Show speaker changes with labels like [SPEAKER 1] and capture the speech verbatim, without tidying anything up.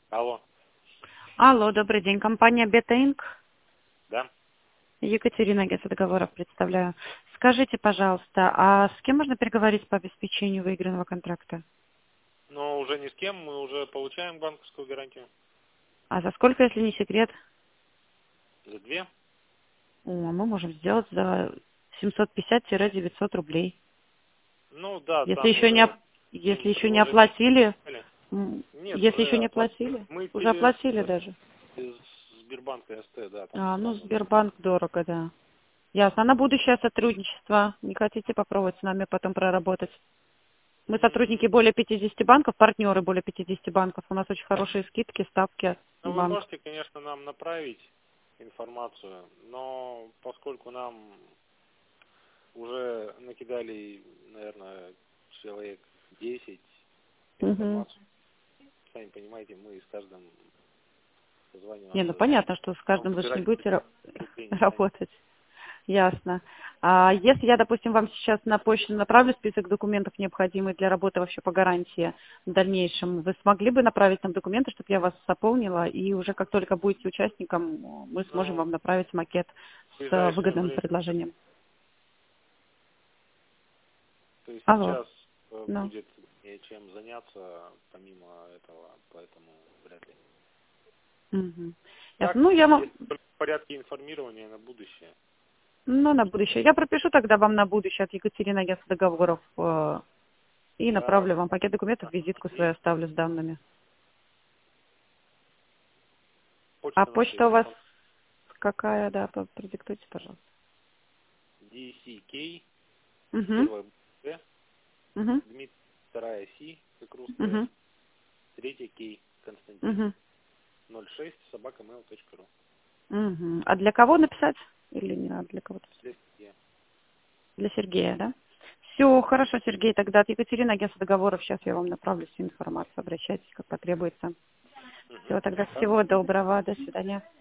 [SPEAKER 1] Алло.
[SPEAKER 2] Алло, добрый день. Компания Beta Inc.
[SPEAKER 1] Да?
[SPEAKER 2] Екатерина, агентство договоров представляю. Скажите, пожалуйста, а с кем можно переговорить по обеспечению выигранного контракта?
[SPEAKER 1] Но уже ни с кем, мы уже получаем банковскую гарантию.
[SPEAKER 2] А за сколько, если не секрет?
[SPEAKER 1] За две?
[SPEAKER 2] О, мы можем сделать за семьсот пятьдесят - девятьсот рублей.
[SPEAKER 1] Ну да,
[SPEAKER 2] Если
[SPEAKER 1] там
[SPEAKER 2] еще не,
[SPEAKER 1] уже
[SPEAKER 2] оп-
[SPEAKER 1] им
[SPEAKER 2] если еще не
[SPEAKER 1] предложение.
[SPEAKER 2] оплатили, м,
[SPEAKER 1] Нет,
[SPEAKER 2] если еще
[SPEAKER 1] уже
[SPEAKER 2] не
[SPEAKER 1] оплатили.
[SPEAKER 2] оплатили,
[SPEAKER 1] Мы
[SPEAKER 2] уже
[SPEAKER 1] через,
[SPEAKER 2] оплатили даже.
[SPEAKER 1] через Сбербанк СТ, да, там
[SPEAKER 2] А, ну,
[SPEAKER 1] сразу.
[SPEAKER 2] Сбербанк дорого, да. Ясно. А на будущее сотрудничество не хотите попробовать с нами потом проработать? Мы сотрудники
[SPEAKER 1] М,
[SPEAKER 2] более пятидесяти банков, партнеры более пятидесяти банков. У нас очень хорошие скидки, ставки
[SPEAKER 1] Ну, вы
[SPEAKER 2] банк.
[SPEAKER 1] можете, конечно, нам направить информацию, но поскольку нам уже накидали, наверное, человек десять
[SPEAKER 2] Угу.
[SPEAKER 1] информацию, сами понимаете, мы с каждым
[SPEAKER 2] Не, ну
[SPEAKER 1] созваниваться,
[SPEAKER 2] понятно, что с
[SPEAKER 1] ну,
[SPEAKER 2] каждым вы же не
[SPEAKER 1] выбирать
[SPEAKER 2] будете ра-
[SPEAKER 1] рублей не станем.
[SPEAKER 2] работать. Ясно. А если я, допустим, вам сейчас на почту направлю список документов, необходимых для работы вообще по гарантии в дальнейшем, вы смогли бы направить нам документы, чтобы я вас заполнила, и уже как только будете участником, мы сможем
[SPEAKER 1] Ну,
[SPEAKER 2] вам направить макет
[SPEAKER 1] в
[SPEAKER 2] с э,
[SPEAKER 1] ближайшее
[SPEAKER 2] выгодным
[SPEAKER 1] время,
[SPEAKER 2] предложением.
[SPEAKER 1] то есть
[SPEAKER 2] Алло.
[SPEAKER 1] сейчас э,
[SPEAKER 2] Ну.
[SPEAKER 1] будет не чем заняться помимо этого, поэтому вряд ли.
[SPEAKER 2] Угу. Ясно.
[SPEAKER 1] Так,
[SPEAKER 2] Ну, я вам,
[SPEAKER 1] если только в порядке информирования на будущее.
[SPEAKER 2] ну, на будущее. Я пропишу тогда вам на будущее от Екатерины агентства договоров э, и
[SPEAKER 1] Да,
[SPEAKER 2] направлю вам пакет документов,
[SPEAKER 1] да,
[SPEAKER 2] визитку свою
[SPEAKER 1] есть.
[SPEAKER 2] оставлю с данными. А
[SPEAKER 1] Почта наша
[SPEAKER 2] почта у вас
[SPEAKER 1] электронная.
[SPEAKER 2] какая, да, по- продиктуйте, пожалуйста.
[SPEAKER 1] ди си кей,
[SPEAKER 2] Угу.
[SPEAKER 1] первая Б,
[SPEAKER 2] Угу.
[SPEAKER 1] Дмитрий, вторая Си, как русская,
[SPEAKER 2] Угу.
[SPEAKER 1] третья Кей, Константин,
[SPEAKER 2] Угу.
[SPEAKER 1] ноль шесть собака mail точка ру.
[SPEAKER 2] Угу. А для кого написать? Или не надо для кого-то?
[SPEAKER 1] Для Сергея.
[SPEAKER 2] Для Сергея, да? Все, хорошо, Сергей, тогда от Екатерины агентства договоров сейчас я вам направлю всю информацию. Обращайтесь, как потребуется.
[SPEAKER 1] Мгм.
[SPEAKER 2] Все, тогда
[SPEAKER 1] Хорошо.
[SPEAKER 2] всего доброго, до свидания.